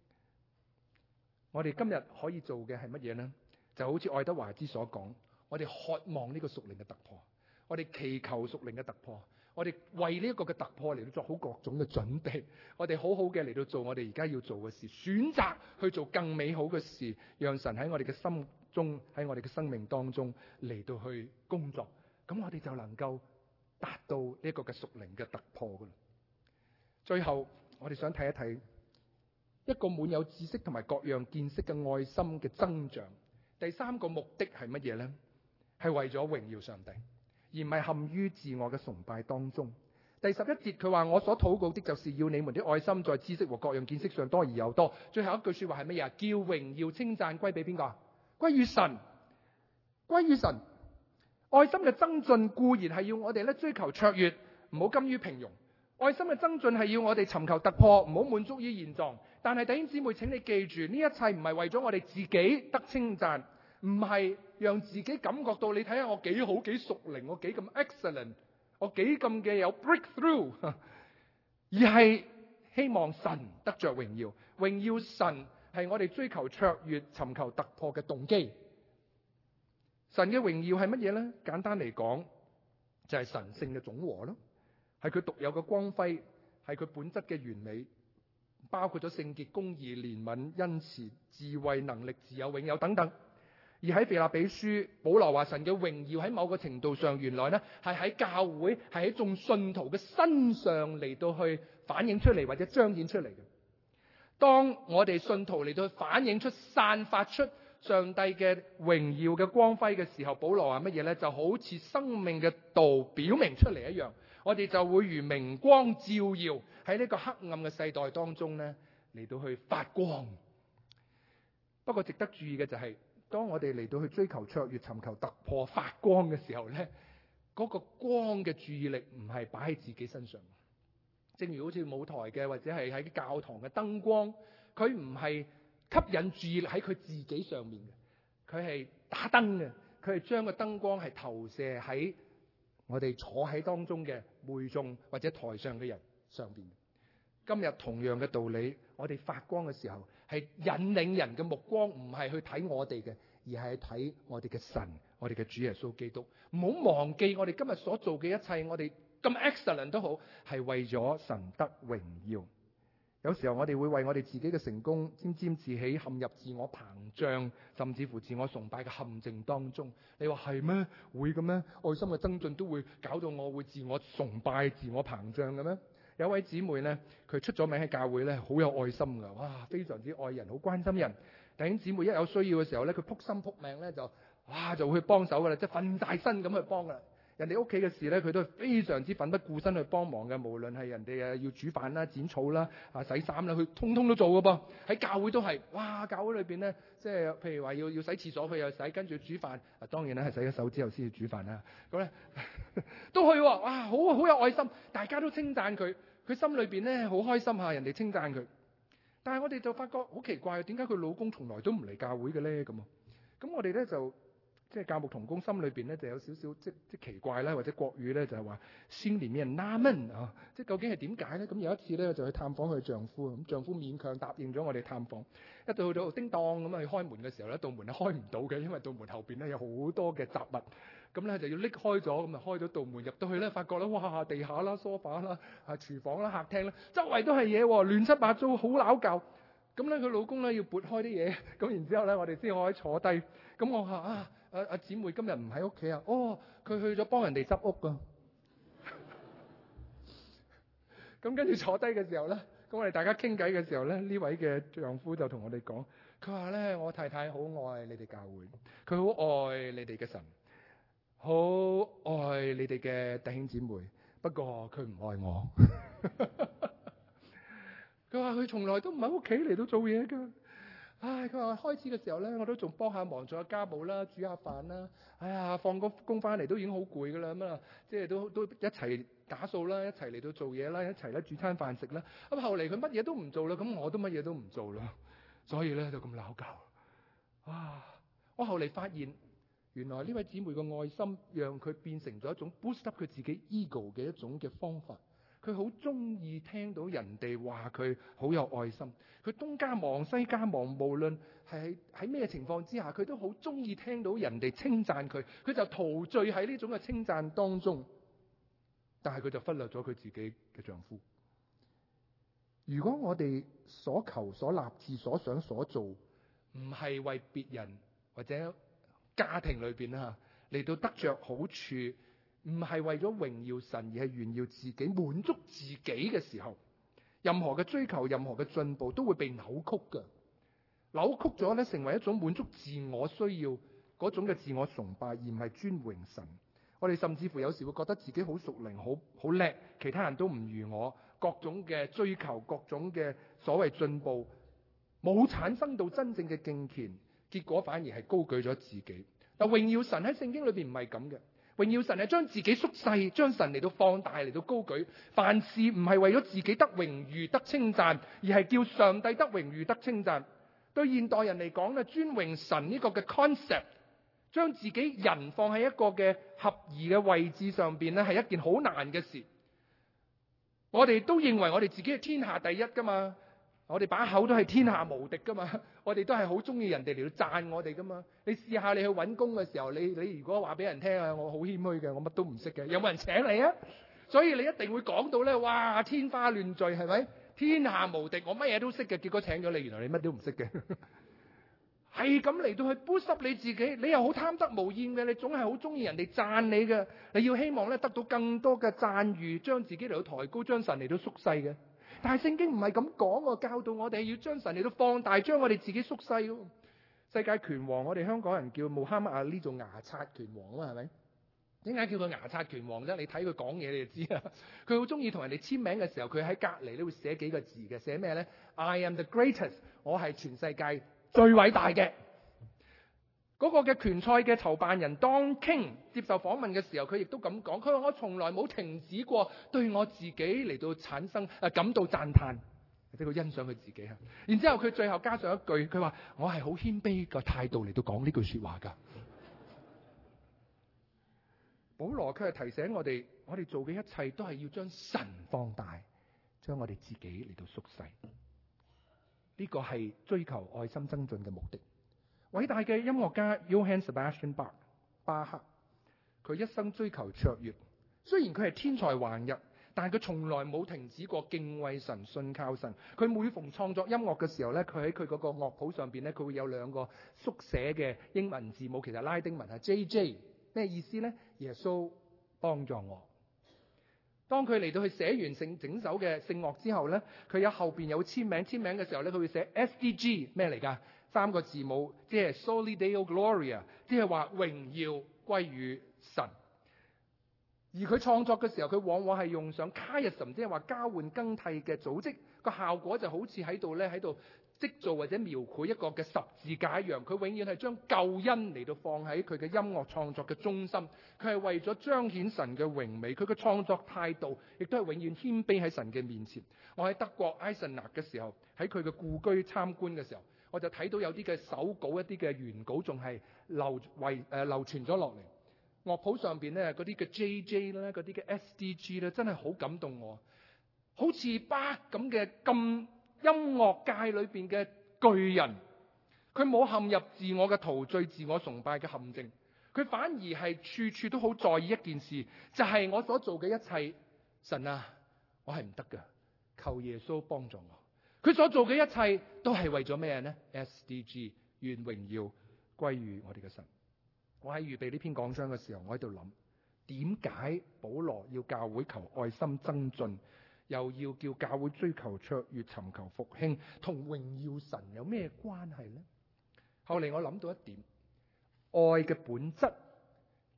我哋今日可以做嘅係乜嘢呢？就好似愛德華茲所講，我哋渴望呢個屬靈嘅突破。我哋祈求屬靈嘅突破，我哋為呢一個嘅突破嚟到做好各種嘅準備，我哋好好嘅嚟到做我哋而家要做嘅事，選擇去做更美好嘅事，讓神喺我哋嘅心中，喺我哋嘅生命當中嚟到去工作，咁我哋就能夠達到呢一個嘅屬靈嘅突破噶啦。最後，我哋想睇一睇一個滿有知識同埋各樣見識嘅愛心嘅增長。第三個目的係乜嘢呢？係為咗榮耀上帝，而唔係陷於自我嘅崇拜當中。第十一節佢話：我所禱告的就是要你們的愛心在知識和各樣見識上多而又多。最後一句說話係乜嘢啊？叫榮耀稱讚歸俾邊個？歸於神，歸於神。愛心嘅增進固然係要我哋咧追求卓越，唔好甘於平庸。愛心嘅增進係要我哋尋求突破，唔好滿足於現狀。但係弟兄姊妹，請你記住，呢一切唔係為咗我哋自己得稱讚，唔係讓自己感覺到你睇下我幾好幾屬靈，我幾咁 excellent， 我幾咁嘅有 breakthrough， 而係希望神得着榮耀，榮耀神係我哋追求卓越、尋求突破嘅動機。神嘅榮耀係乜嘢呢？簡單嚟講，就係神性嘅總和咯，係佢獨有嘅光輝，係佢本質嘅完美，包括咗聖潔、公義、憐憫、恩慈、智慧、能力、自有、永有等等。而喺腓立比書，保羅話神嘅榮耀喺某個程度上，原來呢係喺教會，係喺眾信徒嘅身上嚟到去反映出嚟，或者彰顯出嚟嘅。當我哋信徒嚟到去反映出、散發出上帝嘅榮耀嘅光輝嘅時候，保羅話乜嘢呢？就好似生命嘅道表明出嚟一樣，我哋就會如明光照耀喺呢個黑暗嘅世代當中呢，嚟到去發光。不過值得注意嘅就係、是，當我哋嚟到去追求卓越、尋求突破、發光嘅時候呢，嗰、那個光嘅注意力唔係擺喺自己身上。正如好似舞台嘅或者係喺教堂嘅燈光，佢唔係吸引注意力喺佢自己上面嘅，佢係打燈嘅，佢係將個燈光係投射喺我哋坐喺當中嘅會眾或者台上嘅人上邊。今日同樣嘅道理，我哋發光嘅時候係引領人嘅目光，唔係去睇我哋嘅，而係睇我哋嘅神，我哋嘅主耶穌基督。唔好忘記我哋今日所做嘅一切，我哋咁 excellent 都好，係為咗神得榮耀。有時候我哋會為我哋自己嘅成功沾沾自喜，陷入自我膨脹，甚至乎自我崇拜嘅陷阱當中。你話係咩？會嘅咩？愛心嘅增進都會搞到我會自我崇拜、自我膨脹嘅咩？有位姊妹呢，佢出咗名喺教會呢，好有愛心噶，哇，非常之愛人，好關心人。弟兄姊妹一有需要嘅時候呢，佢撲心撲命呢，就哇就會去幫手噶啦，即係瞓大身咁去幫噶啦。人哋屋企嘅事咧，佢都係非常之奮不顧身去幫忙嘅。無論係人哋誒要煮飯啦、剪草啦、啊洗衫啦，佢通通都做嘅噃。喺教會都係，哇！教會裏邊咧，即係譬如話要要洗廁所，佢又洗，跟住煮飯。啊，當然咧係洗咗手之後先至煮飯啦。咁咧都去喎，哇！好好有愛心，大家都稱讚佢，佢心裏邊咧好開心嚇，人哋稱讚佢。但係我哋就發覺好奇怪，點解佢老公從來都唔嚟教會嘅咧？咁啊，咁我哋咧就。即係教牧同工心裏邊咧就有少少即即奇怪啦，或者國語咧就係話先連咩人納悶啊，即係究竟係點解咧？咁有一次咧就去探訪佢丈夫，咁丈夫勉強答應咗我哋探訪。一到去到叮當咁啊去開門嘅時候咧，道門係開唔到嘅，因為道門後邊咧有好多嘅雜物，咁咧就要拎開咗，咁啊開咗道門入到去咧，發覺咧哇地下啦、梳化啦、啊廚房啦、客廳啦，周圍都係嘢喎，亂七八糟，好撈舊。咁咧佢老公咧要撥開啲嘢，咁然之後咧我哋先可以坐低。咁我話啊。阿阿姊妹今日唔喺屋企啊！哦，佢去咗幫人哋執屋噶。咁跟住坐低嘅時候咧，咁我哋大家傾偈嘅時候咧，呢位嘅丈夫就同我哋講，佢話咧我太太好愛你哋教會，佢好愛你哋嘅神。 好愛你哋嘅弟兄姊妹，不過佢唔愛我。佢話佢從來都唔喺屋企嚟到做嘢噶。唉，佢話開始嘅時候咧，我都仲幫下忙做下家務啦，煮下飯啦。哎呀，放個工翻嚟都已經好攰噶啦，咁啊，即係都都一齊打掃啦，一齊嚟到做嘢啦，一齊咧煮餐飯食啦。咁後嚟佢乜嘢都唔做啦，咁我都乜嘢都唔做啦，所以咧就咁鬧交。啊！我後嚟發現，原來呢位姊妹嘅愛心，讓佢變成咗一種 boost up 佢自己 ego 嘅一種嘅方法。佢好中意聽到人哋話佢好有愛心，佢東家忙西家忙，無論係喺咩情況之下，佢都好中意聽到人哋稱讚佢，佢就陶醉喺呢種嘅稱讚當中。但係佢就忽略咗佢自己嘅丈夫。如果我哋所求所立志所想所做，唔係為別人或者家庭裏邊啊嚟到得着好處，唔係為咗榮耀神，而係炫耀自己、滿足自己嘅時候，任何嘅追求、任何嘅進步都會被扭曲嘅，扭曲咗咧，成為一種滿足自我需要嗰種嘅自我崇拜，而唔係尊榮神。我哋甚至乎有時會覺得自己好屬靈、好好叻，其他人都唔如我，各種嘅追求、各種嘅所謂進步，冇產生到真正嘅敬虔，結果反而係高舉咗自己。但榮耀神喺聖經裏邊唔係咁嘅。榮耀神係將自己縮細，將神嚟到放大，嚟到高舉。凡事唔係為咗自己得榮譽得稱讚，而係叫上帝得榮譽得稱讚。對現代人嚟講咧，尊榮神呢個嘅 concept， 將自己人放喺一個嘅合宜嘅位置上邊咧，係一件好難嘅事。我哋都認為我哋自己係天下第一噶嘛，我哋把口都係天下無敵噶嘛，我哋都係好中意人哋嚟到讚我哋噶嘛。你試下你去揾工嘅時候，你你如果話俾人聽啊，我好謙虛嘅，我乜都唔識嘅，有冇人請你啊？所以你一定會講到咧，哇，天花亂墜，係咪？天下無敵，我乜嘢都識嘅，結果請咗你，原來你乜都唔識嘅。係咁嚟到去 boost up 你自己，你又好貪得無厭嘅，你總係好中意人哋讚你嘅，你要希望咧得到更多嘅讚譽，將自己嚟到抬高，將神嚟到縮細嘅。但係聖經唔係咁講，教導我哋要將神嚟到放大，將我哋自己縮細。世界拳王，我哋香港人叫穆罕默阿里做牙刷拳王啊，係咪？點解叫佢牙刷拳王啫？你睇佢講嘢你就知啦。佢好中意同人哋簽名嘅時候，佢喺隔籬咧會寫幾個字嘅，寫咩咧 ？I am the greatest， 我係全世界最偉大嘅。嗰、那個嘅拳賽嘅籌辦人 Don King 接受訪問嘅時候，佢亦都咁講，佢話我從來冇停止過對我自己嚟到產生誒、呃、感到讚嘆，或者佢欣賞佢自己啊。然之後佢最後加上一句，佢話我係好謙卑嘅態度嚟到講呢句說話噶。保羅佢係提醒我哋，我哋做嘅一切都係要將神放大，將我哋自己嚟到縮細。呢、這個係追求愛心增進嘅目的。偉大嘅音樂家 Johann Sebastian Bach 巴克，佢一生追求卓越。雖然佢係天才橫溢，但係佢從來冇停止過敬畏神、信靠神。佢每逢創作音樂嘅時候咧，佢喺佢嗰個樂譜上邊咧，佢會有兩個縮寫嘅英文字母，其實拉丁文係 J J， 咩意思咧？耶穌幫助我。當佢嚟到去寫完聖整首嘅聖樂之後咧，佢有後邊有簽名，簽名嘅時候咧，佢會寫 S D G 咩嚟㗎？三個字母，即係 Soli Deo Gloria， 即係話榮耀歸於神。而佢創作嘅時候，佢往往係用上 chiasm， 即係話交換更替嘅組織，個效果就好似喺度咧喺度織造或者描繪一個嘅十字架一樣。佢永遠係將救恩嚟到放喺佢嘅音樂創作嘅中心。佢係為咗彰顯神嘅榮美，佢嘅創作態度亦都係永遠謙卑喺神嘅面前。我喺德國埃塞納嘅時候，喺佢嘅故居參觀嘅時候，我就睇到有啲嘅手稿、一啲嘅原稿仲係流遺誒流傳咗落嚟。樂譜上邊咧嗰啲嘅 J J 咧，嗰啲嘅 S D G 咧，真係好感動我。好似巴咁嘅咁音樂界裏邊嘅巨人，佢冇陷入自我嘅陶醉、自我崇拜嘅陷阱，佢反而係處處都好在意一件事，就係、是、我所做嘅一切，神啊，我係唔得㗎，求耶穌幫助我。佢所做嘅一切都係為咗咩呢？ S D G， 願榮耀歸於我哋嘅神。我喺預備呢篇講章嘅時候，我喺度諗，點解保羅要教會求愛心增進，又要叫教會追求卓越、尋求復興，同榮耀神有咩關係呢？後嚟我諗到一點，愛嘅本質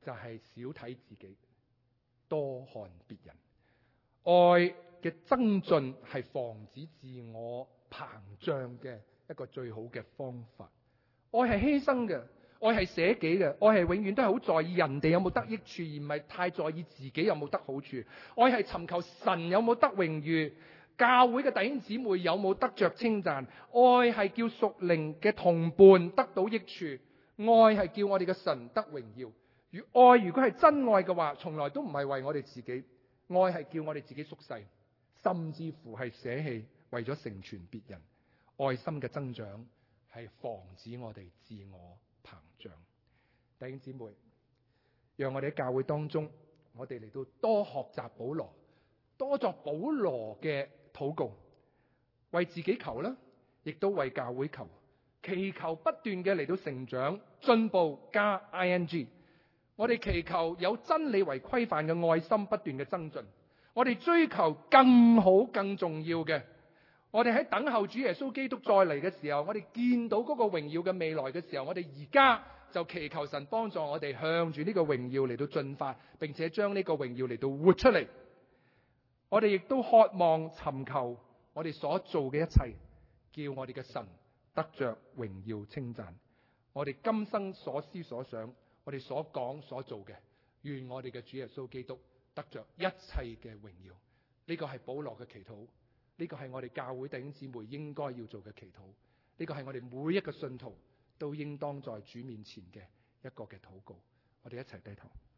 就係少睇自己，多看別人。愛嘅增進係防止自我膨脹嘅一個最好嘅方法。愛係犧牲嘅，愛係捨己嘅，愛係永遠都係好在意人哋有冇得益處，而唔係太在意自己有冇得好處。愛係尋求神有冇得榮譽，教會嘅弟兄姊妹有冇得着稱讚。愛係叫屬靈嘅同伴得到益處，愛係叫我哋嘅神得榮耀。如愛如果係真愛嘅話，從來都唔係為我哋自己，愛係叫我哋自己縮細，甚至乎係捨棄，為咗成全別人。愛心嘅增長係防止我哋自我膨脹。弟兄姊妹，讓我哋喺教會當中，我哋嚟到多學習保羅，多作保羅嘅禱告，為自己求啦，亦都為教會求，祈求不斷嘅嚟到成長進步加 ing。我哋祈求有真理為規範嘅愛心不斷嘅增進，我哋追求更好更重要嘅。我哋喺等候主耶穌基督再嚟嘅時候，我哋見到嗰個榮耀嘅未來嘅時候，我哋而家就祈求神幫助我哋向住呢個榮耀嚟到進發，並且將呢個榮耀嚟到活出嚟。我哋亦都渴望尋求我哋所做嘅一切，叫我哋嘅神得着榮耀稱讚。我哋今生所思所想，我哋所講所做嘅，願我哋嘅主耶穌基督得着一切嘅榮耀。呢個係保羅嘅祈禱，呢個係我哋教會弟兄姊妹應該要做嘅祈禱，呢個係我哋每一個信徒都應當在主面前嘅一個嘅禱告。我哋一齊低頭。